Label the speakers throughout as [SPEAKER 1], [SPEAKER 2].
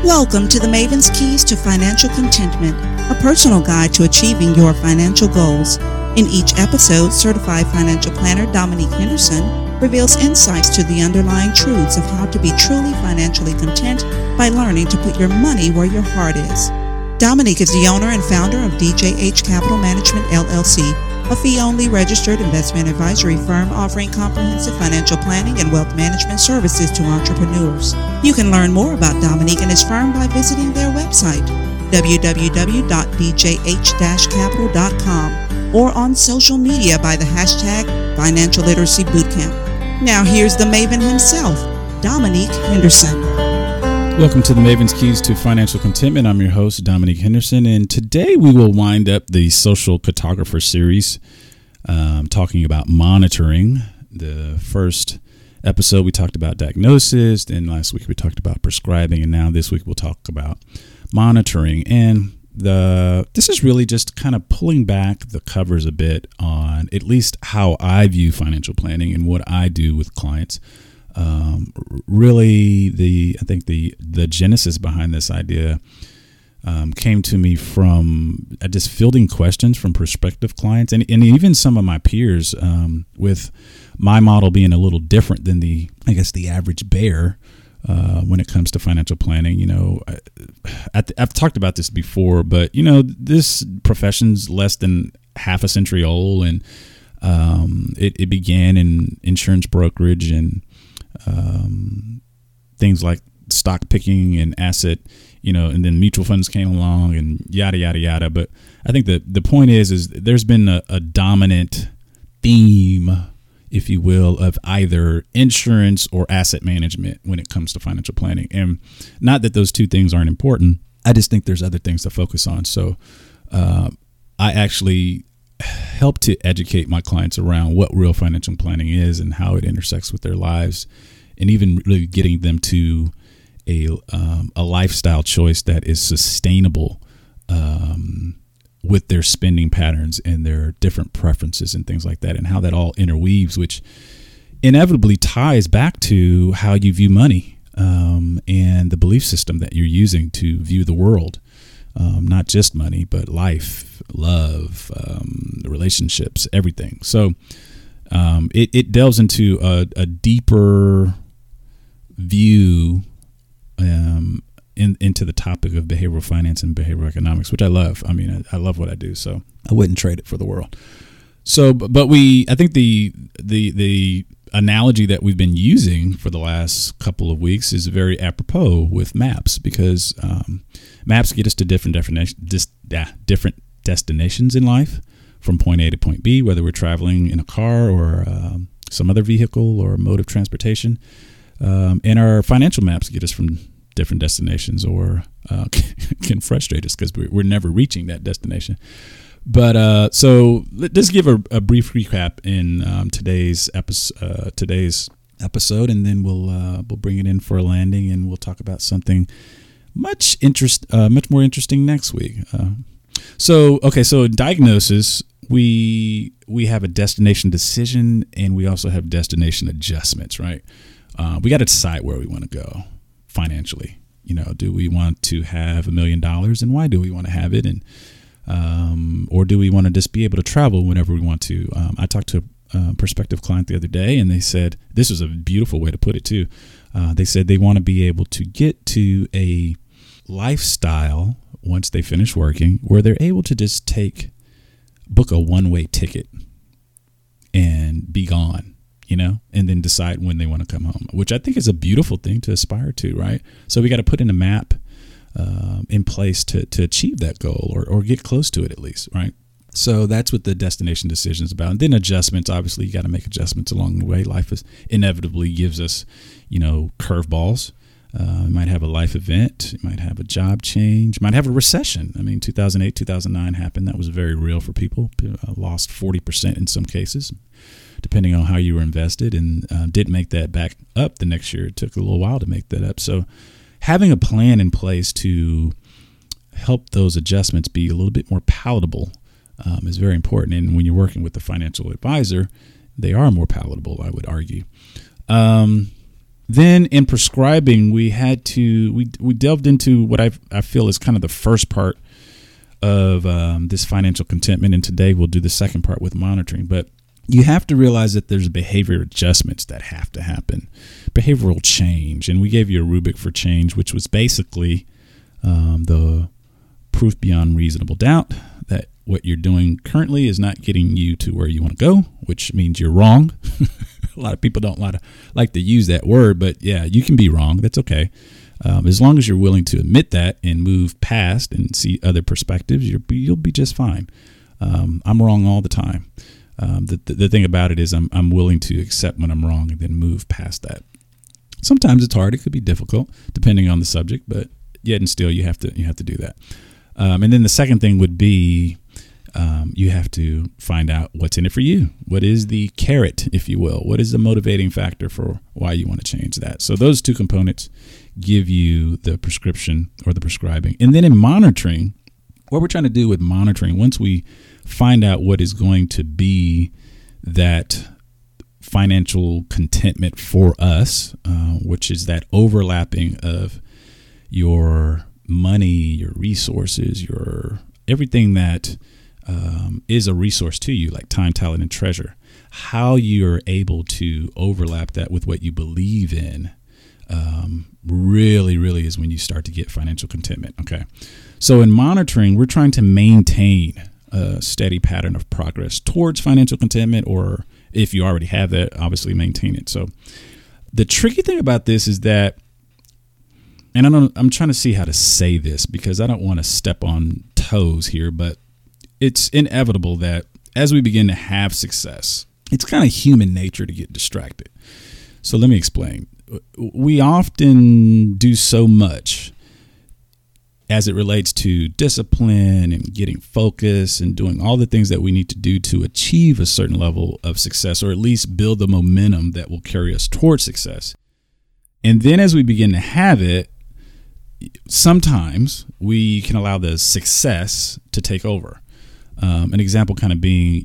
[SPEAKER 1] Welcome to the Maven's Keys to Financial Contentment, a personal guide to achieving your financial goals. In each episode, certified financial planner Dominique Henderson reveals insights to the underlying truths of how to be truly financially content by learning to put your money where your heart is. Dominique is the owner and founder of DJH Capital Management, LLC, a fee-only registered investment advisory firm offering comprehensive financial planning and wealth management services to entrepreneurs. You can learn more about Dominique and his firm by visiting their website, www.djh-capital.com, or on social media by the hashtag Financial Literacy Bootcamp. Now here's the Maven himself, Dominique Henderson.
[SPEAKER 2] Welcome to the Maven's Keys to Financial Contentment. I'm your host, Dominique Henderson, and today we will wind up the Social Cartographer series, talking about monitoring. The first episode we talked about diagnosis, then last week we talked about prescribing, and now this week we'll talk about monitoring. And this is really just kind of pulling back the covers a bit on at least how I view financial planning and what I do with clients. I think the genesis behind this idea came to me from just fielding questions from prospective clients and even some of my peers, with my model being a little different than the average bear when it comes to financial planning. You know, I've talked about this before, but you know, this profession's less than half a century old, and it began in insurance brokerage and things like stock picking and asset, and then mutual funds came along and yada, yada, yada. But I think that the point is there's been a dominant theme, if you will, of either insurance or asset management when it comes to financial planning. And not that those two things aren't important. I just think there's other things to focus on. So I actually help to educate my clients around what real financial planning is and how it intersects with their lives, and even really getting them to a lifestyle choice that is sustainable with their spending patterns and their different preferences and things like that, and how that all interweaves, which inevitably ties back to how you view money and the belief system that you're using to view the world. Not just money, but life, love, relationships, everything. So it delves into a deeper view into the topic of behavioral finance and behavioral economics, which I love. I mean, I love what I do, so I wouldn't trade it for the world. So, but I think the analogy that we've been using for the last couple of weeks is very apropos with maps, because maps get us to different destinations in life, from point A to point B, whether we're traveling in a car or some other vehicle or mode of transportation. And our financial maps get us from different destinations, or can frustrate us because we're never reaching that destination. But so let's give a brief recap in today's episode, and then we'll bring it in for a landing, and we'll talk about something much more interesting next week. So diagnosis, we have a destination decision, and we also have destination adjustments, right? We got to decide where we want to go financially. Do we want to have $1 million, and why do we want to have it? And or do we want to just be able to travel whenever we want to? I talked to a prospective client the other day, and they said, this was a beautiful way to put it too. They said they want to be able to get to a lifestyle once they finish working where they're able to just book a one-way ticket and be gone, and then decide when they want to come home, which I think is a beautiful thing to aspire to, right? So we got to put in a map in place to achieve that goal, or get close to it at least, right? So that's what the destination decision is about. And then adjustments, obviously you got to make adjustments along the way. Life inevitably gives us, curveballs. You might have a life event, you might have a job change, you might have a recession. I mean, 2008, 2009 happened. That was very real for people. Lost 40% in some cases, depending on how you were invested, and didn't make that back up the next year. It took a little while to make that up. So having a plan in place to help those adjustments be a little bit more palatable is very important. And when you're working with a financial advisor, they are more palatable, I would argue. Then in prescribing, we delved into what I feel is kind of the first part of this financial contentment. And today we'll do the second part with monitoring. But you have to realize that there's behavior adjustments that have to happen, behavioral change. And we gave you a rubric for change, which was basically the proof beyond reasonable doubt that what you're doing currently is not getting you to where you want to go, which means you're wrong. A lot of people don't like to use that word, but yeah, you can be wrong. That's okay. As long as you're willing to admit that and move past and see other perspectives, you'll be just fine. I'm wrong all the time. The thing about it is I'm willing to accept when I'm wrong and then move past that. Sometimes it's hard. It could be difficult depending on the subject, but yet and still you have to do that. And then the second thing would be you have to find out what's in it for you. What is the carrot, if you will? What is the motivating factor for why you want to change that? So those two components give you the prescription or the prescribing. And then in monitoring, what we're trying to do with monitoring, once we find out what is going to be that financial contentment for us, which is that overlapping of your money, your resources, your everything that is a resource to you, like time, talent, and treasure. How you're able to overlap that with what you believe in really is when you start to get financial contentment. Okay. So in monitoring, we're trying to maintain a steady pattern of progress towards financial contentment, or if you already have that, obviously maintain it. So the tricky thing about this is that, and I'm trying to see how to say this because I don't want to step on toes here, but it's inevitable that as we begin to have success, it's kind of human nature to get distracted. So let me explain. We often do so much as it relates to discipline and getting focus and doing all the things that we need to do to achieve a certain level of success, or at least build the momentum that will carry us towards success. And then as we begin to have it, sometimes we can allow the success to take over. An example kind of being,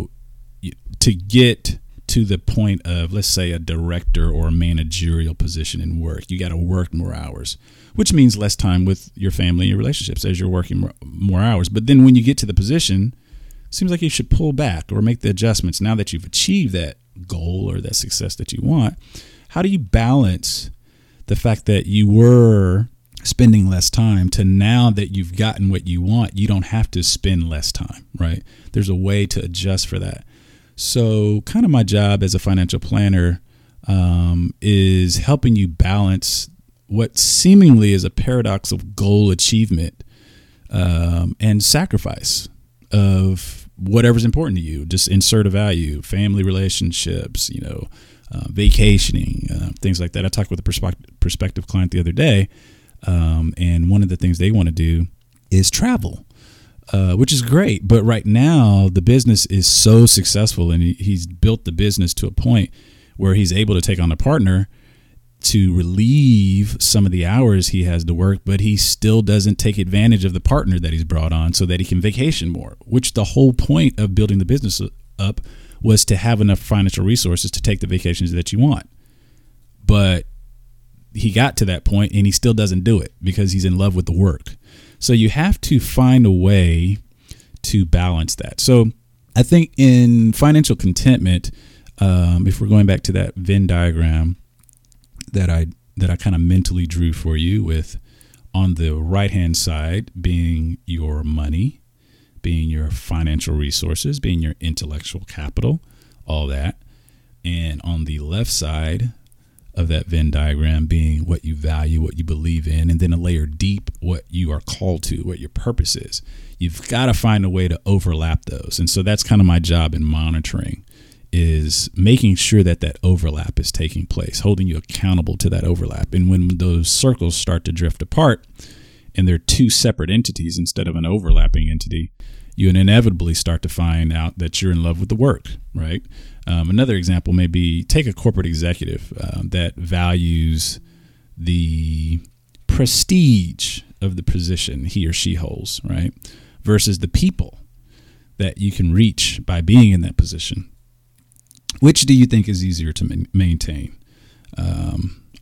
[SPEAKER 2] to get to the point of, let's say, a director or a managerial position in work, you got to work more hours, which means less time with your family and your relationships as you're working more hours. But then when you get to the position, it seems like you should pull back or make the adjustments now that you've achieved that goal or that success that you want. How do you balance the fact that you were spending less time to now that you've gotten what you want, you don't have to spend less time, right? There's a way to adjust for that. So kind of my job as a financial planner is helping you balance what seemingly is a paradox of goal achievement and sacrifice of whatever's important to you. Just insert a value, family relationships, vacationing, things like that. I talked with a prospective client the other day. And one of the things they want to do is travel, which is great. But right now, the business is so successful and he's built the business to a point where he's able to take on a partner to relieve some of the hours he has to work, but he still doesn't take advantage of the partner that he's brought on so that he can vacation more, which the whole point of building the business up was to have enough financial resources to take the vacations that you want. But he got to that point and he still doesn't do it because he's in love with the work. So you have to find a way to balance that. So I think in financial contentment, if we're going back to that Venn diagram that I kind of mentally drew for you, with on the right hand side being your money, being your financial resources, being your intellectual capital, all that. And on the left side of that Venn diagram being what you value, what you believe in, and then a layer deep, what you are called to, what your purpose is. You've got to find a way to overlap those. And so that's kind of my job in monitoring, is making sure that that overlap is taking place, holding you accountable to that overlap. And when those circles start to drift apart and they're two separate entities instead of an overlapping entity, you inevitably start to find out that you're in love with the work, right? Another example may be, take a corporate executive that values the prestige of the position he or she holds, right? Versus the people that you can reach by being in that position. Which do you think is easier to maintain?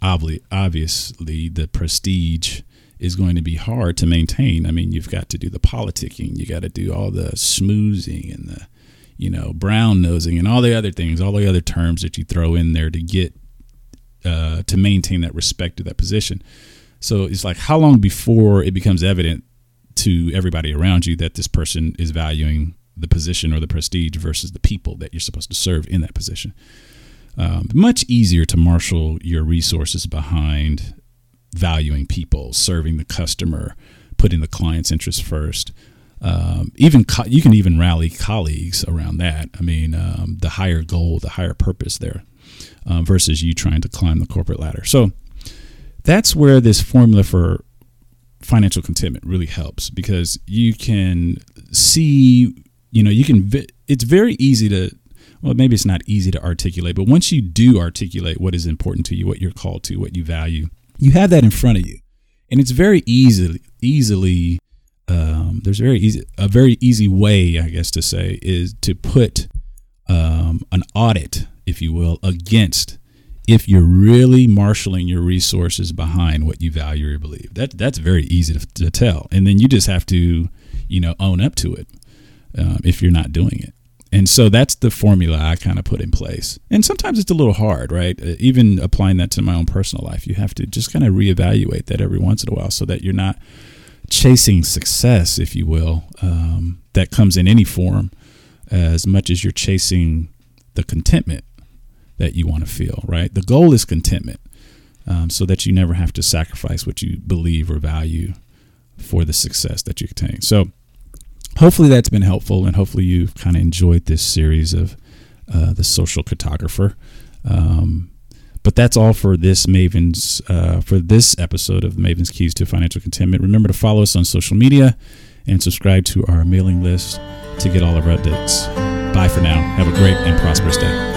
[SPEAKER 2] obviously the prestige is going to be hard to maintain. I mean, you've got to do the politicking, you got to do all the schmoozing and the, brown nosing and all the other things, all the other terms that you throw in there to get to maintain that respect to that position. So it's like, how long before it becomes evident to everybody around you that this person is valuing the position or the prestige versus the people that you're supposed to serve in that position? Much easier to marshal your resources behind valuing people, serving the customer, putting the client's interests first. You can even rally colleagues around that. I mean, the higher goal, the higher purpose there, versus you trying to climb the corporate ladder. So that's where this formula for financial contentment really helps, because you can see, it's very easy to, well, maybe it's not easy to articulate, but once you do articulate what is important to you, what you're called to, what you value, you have that in front of you. And it's very easily a very easy way, I guess to say, is to put an audit, if you will, against if you're really marshaling your resources behind what you value or believe. That's very easy to tell. And then you just have to, own up to it if you're not doing it. And so that's the formula I kind of put in place. And sometimes it's a little hard, right? Even applying that to my own personal life, you have to just kind of reevaluate that every once in a while so that you're not chasing success, if you will, that comes in any form, as much as you're chasing the contentment that you want to feel, right? The goal is contentment, so that you never have to sacrifice what you believe or value for the success that you attain. So hopefully that's been helpful, and hopefully you've kind of enjoyed this series of the social cartographer. But that's all for this for this episode of Maven's Keys to Financial Contentment. Remember to follow us on social media and subscribe to our mailing list to get all of our updates. Bye for now. Have a great and prosperous day.